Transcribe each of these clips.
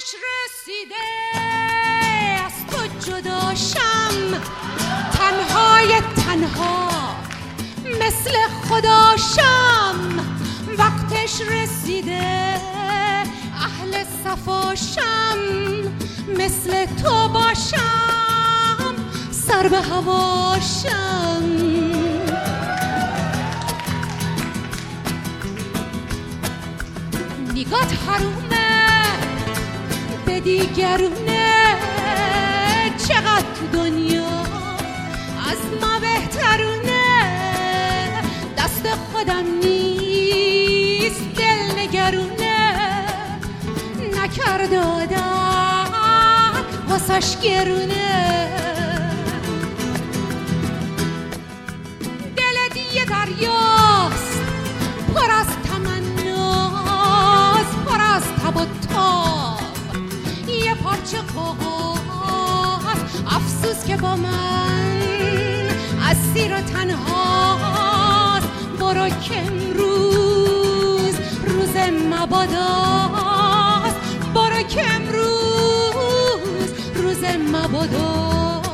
رسیده از تو جداشم، تنهای تنها مثل خداشم. وقتش رسیده اهل صفاشم، مثل تو باشم سر به هواشم. نگات حرومه به دیگرونه، چقدر تو دنیا از ما بهترونه. دست خودم نیست دل نگرونه، نکرد آدم واسش گرونه. دل دیگه دریاست پر از تمناست، پر از تب و تاب. یه پارچه کاغذ افسوس که با من اسیر و تنهاست. برو که امروز روز مباداست، برو که امروز روز مباداست.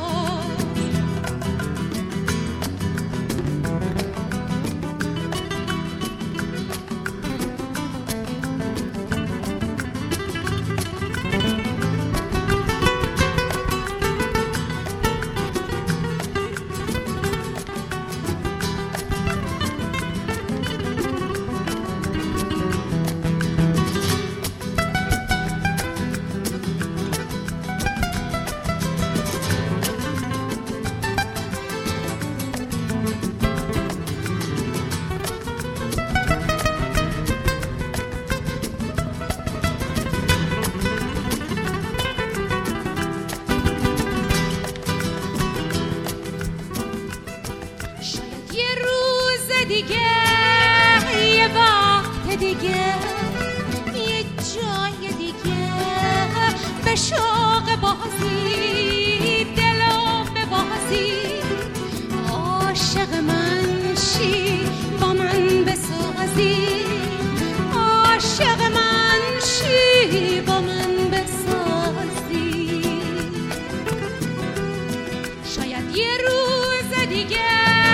دیگه یه وقت دیگه یه جای دیگه به شوق بازی دلو ببازی. عاشق من شی با من بسازی، عاشق من شی با من بسازی. شاید یه روز دیگه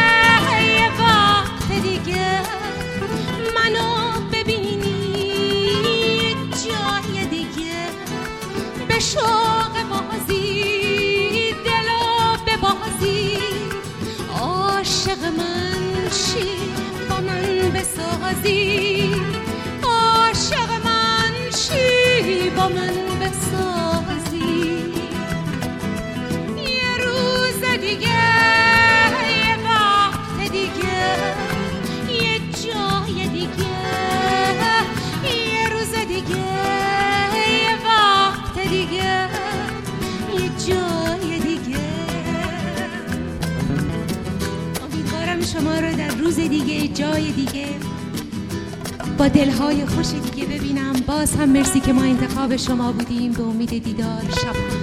دیگه منو ببینی جای دیگه به شوق بازی دلو ببازی. عاشق من شی با من بسازی، عاشق من شی با من بسازی. یه روز دیگه یه وقت دیگه جای دیگه یه روز دیگه یه وقت دیگه یه جای دیگه. امیدوارم شما رو در روز دیگه جای دیگه با دلهای خوش دیگه ببینم. باز هم مرسی که ما انتخاب شما بودیم. به امید دیدار. شب